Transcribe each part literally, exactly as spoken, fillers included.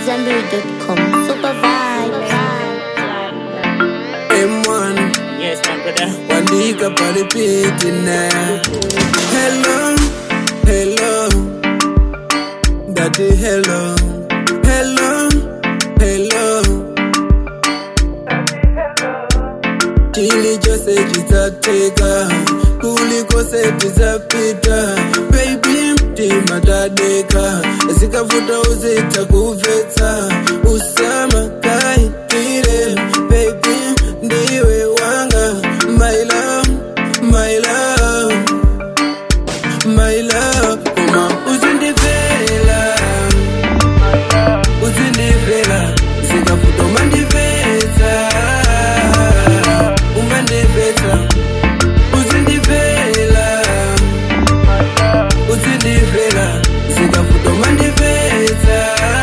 Zambiri dot com. Super vibes. M one. Yes, my brother. Wandika pale piti na. Hello, hello. Daddy, hello. Hello, hello. Kilichose chitateka, kulikose tizapita. Baby mtima dadeka, zikavuta uzita kuvetsa. Usama kaitire, baby ndiwe wanga. My love, my love, my love. Kuma uzindivela, uzindivela. Zikavuta mandivetsa, umandiveta. Uzindivela, uzindivela. Zikavuta mandivetsa,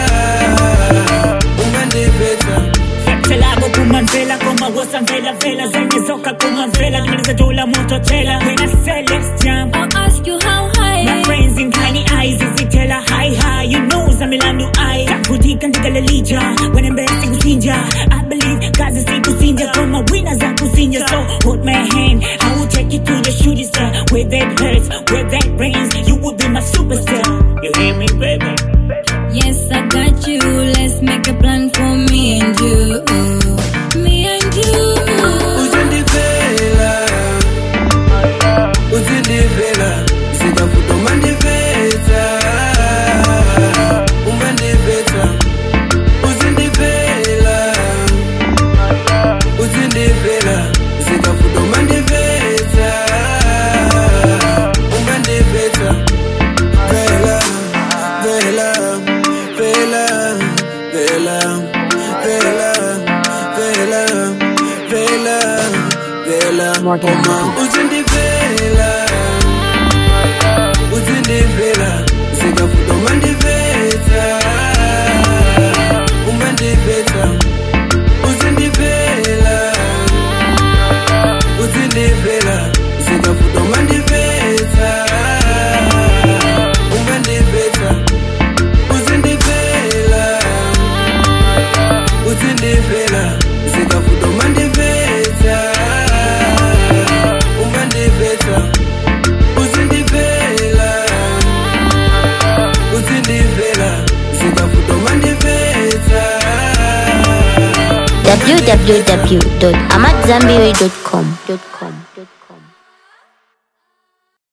umandiveta. Telago kumanvela koma wosa mvela vela zenye zoka kumanvela nimaliza dola moto tela. When I say let's jump, I'll ask you how high. my friends in tiny eyes izitela high high. You know zamilandu ai takudika ndikale lija when mbesi kusinja. I believe kazi si kusinja koma winners za kusinja. So hold my hand, I will take you to the shooting star. Where that hurts, where that rains, you will be my superstar. You hear me, baby? Yes, I got you. Let's make a plan for me and you. Me and you. Uzindivela, uzindivela. Zikavuta mandiveta, umandiveta. Uzindivela, uzindivela. Zikavuta mandiveta, umandiveta. Vela, vela, vela, vela, vela, vela, vela, vela. Morgan. Uzindivela, uzindivela. Zikavuta mandiveta, umandiveta. Uzindivela, uzindivela. Zikavuta mandiveta, umandiveta. Uzindivela, uzindivela. Zikavuta mandiveta, umandiveta. Uzindivela, uzindivela. Zikavuta mandiveta. w w w dot amadzambiri dot com.